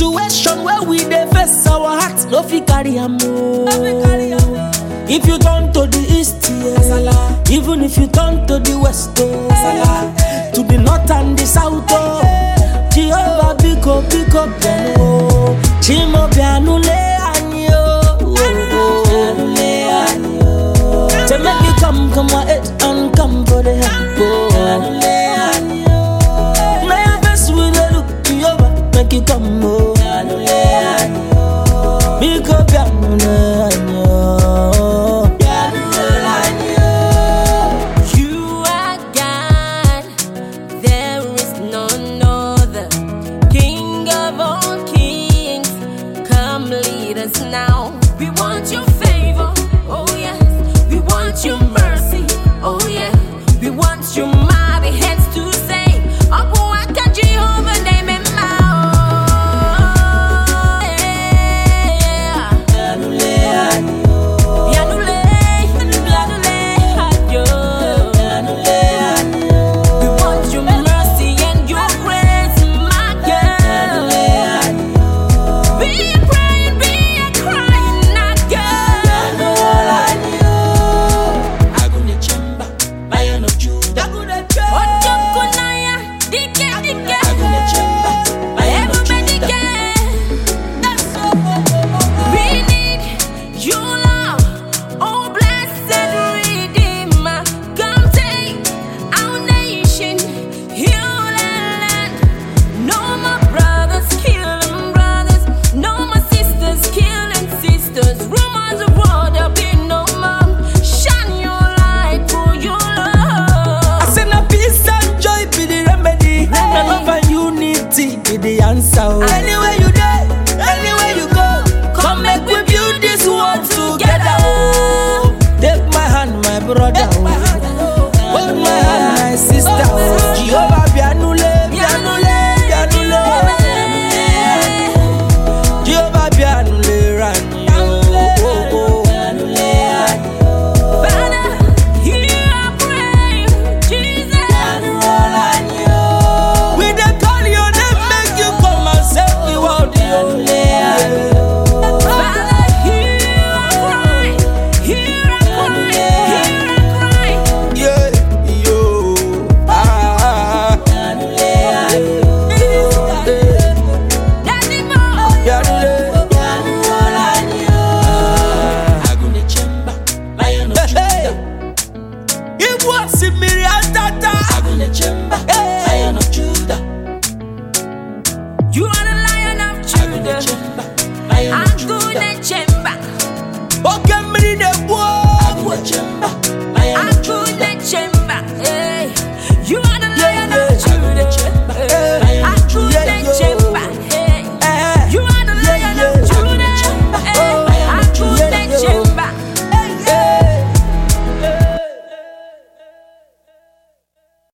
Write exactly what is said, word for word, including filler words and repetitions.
situation where we dey face, our hearts no fit carry am. If you turn to the east, yeah. Even if you turn to the west, oh. To the north and the south, oh. Jehovah pick up, pick up them, oh. Chimo